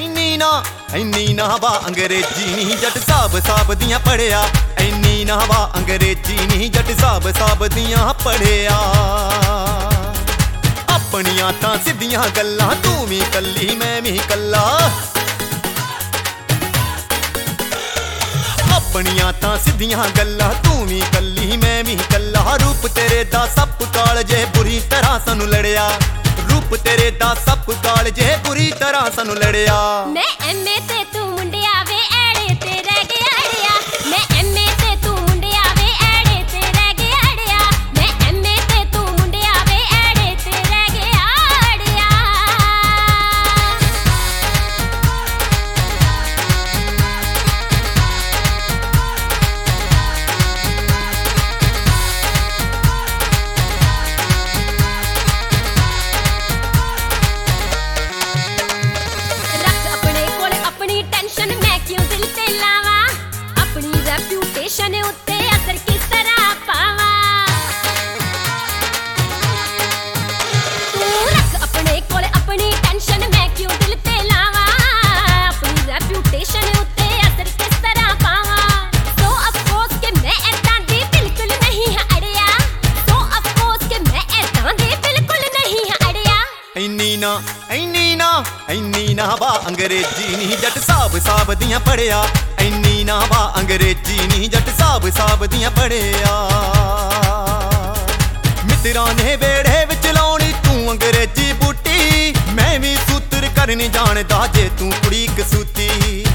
ਇੰਨੀ ਨਾ ਹਵਾ ਅੰਗਰੇਜ਼ੀ ਨਹੀਂ ਜੱਟ ਸਾਬ ਦੀਆਂ ਪੜਿਆ। ਇੰਨੀ ਨਾ ਹਵਾ ਅੰਗਰੇਜ਼ੀ ਨਹੀਂ ਜੱਟ ਸਾਬ ਦੀਆਂ ਪੜਿਆ। ਆਪਣੀਆਂ ਤਾਂ ਸਿੱਧੀਆਂ ਗੱਲਾਂ ਤੂੰ ਵੀ ਕੱਲੀ ਮੈਂ ਵੀ ਕੱਲਾ। ਆਪਣੀਆਂ ਤਾਂ ਸਿੱਧੀਆਂ ਗੱਲਾਂ ਤੂੰ ਵੀ ਕੱਲੀ ਮੈਂ ਵੀ ਕੱਲਾ। ਰੂਪ ਤੇਰੇ ਦਾ ਸੱਪ ਕਾਲ ਜੇ ਬੁਰੀ ਤਰ੍ਹਾਂ ਸਾਨੂੰ ਲੜਿਆ। ਰੂਪ ਤੇਰੇ ਦਾ ਸੱਪ ਕਾਲ ਜੇ ਬੁਰੀ ਤਰ੍ਹਾਂ ਸਾਨੂੰ ਲੜਿਆ। ਮੈਂ ਐਮਏ ਤੇ ਤੂੰ ਮੁੰਡਿਆ ਵੇ ਐੜੇ ਤੇ ਰਹਿ ਗਿਆ ਅੜਿਆ। ਮੈਂ ਐਮਏ ਤੇ ਤੂੰ ਮੁੰਡਿਆ ਵੇ ਐੜੇ ਤੇ ਰਹਿ ਗਿਆ ਅੜਿਆ। ਮੈਂ ਐਮਏ ਤੇ ਤੂੰ ਮੁੰਡਿਆ ਵੇ ਐੜੇ ਤੇ ਰਹਿ ਗਿਆ ਅੜਿਆ। ਟੈਨਸ਼ਨ ਮੈਂ ਕਿਉਂ ਦਿਲ ਤੇ ਲਾਵਾਂ। ਆਪਣੀ ਰੈਪਿਊਟੇਸ਼ਨ ਉੱਤੇ ਅਸਰ ਕਿਸ ਤਰ੍ਹਾਂ ਪਾਵਾਂ। ਤੂੰ ਰੱਖ ਆਪਣੇ ਕੋਲ ਆਪਣੀ ਟੈਨਸ਼ਨ ਮੈਂ ਕਿਉਂ ਦਿਲ ਤੇ ਲਾਵਾਂ। ਆਪਣੀ ਰੈਪਿਊਟੇਸ਼ਨ ਉੱਤੇ ਅਸਰ ਕਿਸ ਤਰ੍ਹਾਂ ਪਾਵਾਂ। ਸੋ ਅਫਸੋਸ ਕਿ ਮੈਂ ਏਦਾਂ ਦੀ ਬਿਲਕੁਲ ਨਹੀਂ ਹਾਂ ਅੜਿਆ। ਸੋ ਅਫਸੋਸ ਕਿ ਮੈਂ ਏਦਾਂ ਦੀ ਬਿਲਕੁਲ ਨਹੀਂ ਹਾਂ ਅੜਿਆ। ਇੰਨੀ ਨਾ ਹਵਾ ਅੰਗਰੇਜ਼ੀ ਨਹੀਂ ਜੱਟ ਸਾਬ ਦੀਆਂ ਪੜਿਆ। ਇੰਨੀ ਨਾ ਹਵਾ ਅੰਗਰੇਜ਼ੀ ਨਹੀਂ ਜੱਟ ਸਾਬ ਦੀਆਂ ਪੜਿਆ। ਮਿੱਤਰਾਂ ਨੇ ਵੇੜੇ ਵਿੱਚ ਲਾਉਣੀ ਤੂੰ ਅੰਗਰੇਜ਼ੀ ਬੂਟੀ। ਮੈਂ ਵੀ ਸੂਤਰ ਕਰਨੀ ਜਾਣਦਾ ਜੇ ਤੂੰ ਕੁੜੀ ਕਸੂਤੀ।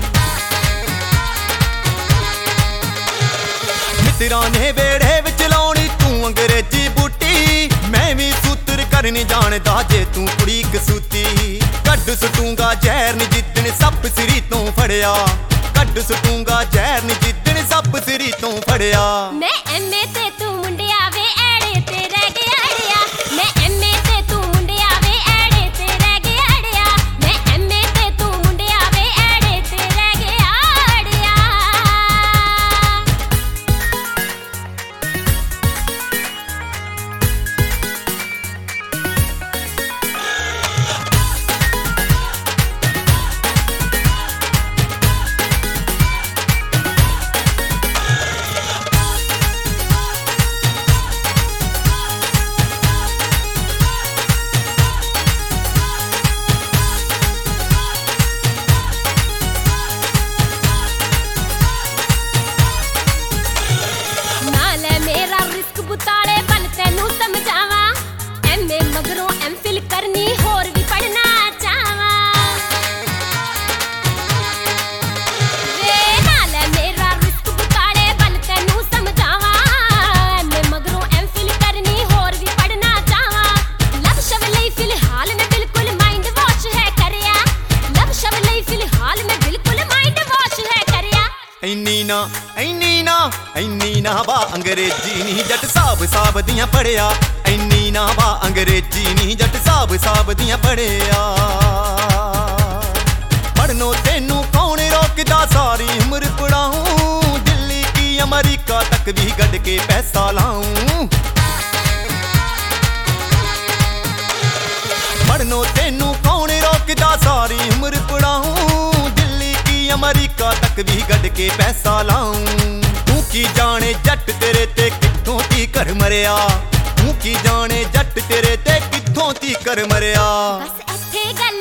ਮਿੱਤਰਾਂ ਨੇ ਵੇੜੇ ਵਿੱਚ ਲਾਉਣੀ ਤੂੰ ਅੰਗਰੇਜ਼ੀ ਬੂਟੀ। ਮੈਂ ਵੀ ਸੂਤਰ ਕਰਨੀ ਜਾਣਦਾ ਜੇ ਤੂੰ ਕੁੜੀ ਕਸੂਤੀ। ਕੱਢ ਸੁੱਟੂਗਾ ਜ਼ਹਿਰ ਨੀ ਜਿੱਦਣ ਸੱਪ ਸਿਰੀ ਤੋਂ ਫੜਿਆ। ਕੱਢ ਸੁੱਟੂਗਾ ਜ਼ਹਿਰ ਨੀ ਜਿੱਦਣ ਸੱਪ ਸਿਰੀ ਤੋਂ ਫੜਿਆ। ਮੈਂ ਐਮਏ ਤੇ ਤੂੰ ਮੁੰਡਿਆ ਵੇ ਐੜੇ ਤੇ ਰਹਿ ਗਿਆ ਅੜਿਆ। ਮੈਂ ਐਮਏ ਤੇ ਤੂੰ ਮੁੰਡਿਆ ਵੇ ਐੜੇ ਤੇ ਰਹਿ ਗਿਆ ਅੜਿਆ। ਮੈਂ ਐਮਏ ਤੇ ਤੂੰ ਮੁੰਡਿਆ ਵੇ ਐੜੇ ਤੇ ਰਹਿ ਗਿਆ ਅੜਿਆ। ਬੁਤਾਲੇ ਬਣ ਤੈਨੂੰ ਸਮਝਾਵਾਂ। ਐਮਏ ਮਗਰੋਂ ਐਮਫਿਲ ਕਰਨੀ ਹੋਰ ਵੀ ਪੜਨਾ ਚਾਹਾਂ। ਵੇ ਨਾਲ ਮੇਰਾ ਰਿਸਕ ਬੁਤਾਲੇ ਬਣ ਤੈਨੂੰ ਸਮਝਾਵਾਂ। ਐਮਏ ਮਗਰੋਂ ਐਮਫਿਲ ਕਰਨੀ ਹੋਰ ਵੀ ਪੜਨਾ ਚਾਹਾਂ। ਲਵ ਸ਼ਵ ਲਈ ਫਿਲਹਾਲ ਮੈਂ ਬਿਲਕੁਲ ਮਾਈਂਡ ਵਾਸ਼ ਹੈ ਕਰਿਆ। ਲਵ ਸ਼ਵ ਲਈ ਫਿਲਹਾਲ ਮੈਂ ਬਿਲਕੁਲ ਮਾਈਂਡ ਵਾਸ਼ ਹੈ ਕਰਿਆ। ਇੰਨੀ ਨਾ ਹਵਾ ਅੰਗਰੇਜ਼ੀ ਨਹੀਂ ਜੱਟ ਸਾਬ ਦੀਆਂ ਪੜਿਆ। ਇੰਨੀ ਨਾ ਹਵਾ ਅੰਗਰੇਜ਼ੀ ਨਹੀਂ ਜੱਟ ਸਾਬ ਦੀਆਂ ਪੜਿਆ। ਪੜਨੋਂ ਤੈਨੂੰ ਕੌਣ ਰੋਕਦਾ ਸਾਰੀ ਉਮਰ ਪੜਾਊਂ। ਦਿੱਲੀ ਕੀ ਅਮਰੀਕਾ ਤੱਕ ਵੀ ਗੱਡ ਕੇ ਪੈਸਾ ਲਾਊਂ। ਪੜਨੋਂ ਤੈਨੂੰ ਕੌਣ ਰੋਕਦਾ ਸਾਰੀ ਉਮਰ ਪੜਾਊਂ। ਦਿੱਲੀ ਕੀ ਅਮਰੀਕਾ ਤੱਕ ਵੀ ਗੱਡ ਕੇ ਪੈਸਾ ਲਾਊਂ। ਤੂੰ ਕੀ ਜਾਣੇ ਜੱਟ ਤੇਰੇ ਤੇ ਕਿੱਥੋਂ ਤੀਕਰ ਮਰਿਆ। ਤੂੰ ਕੀ ਜਾਣੇ ਜੱਟ ਤੇਰੇ ਤੇ ਕਿੱਥੋਂ ਤੀਕਰ ਮਰਿਆ। ਬਸ ਇੱਥੇ ਗੱਲ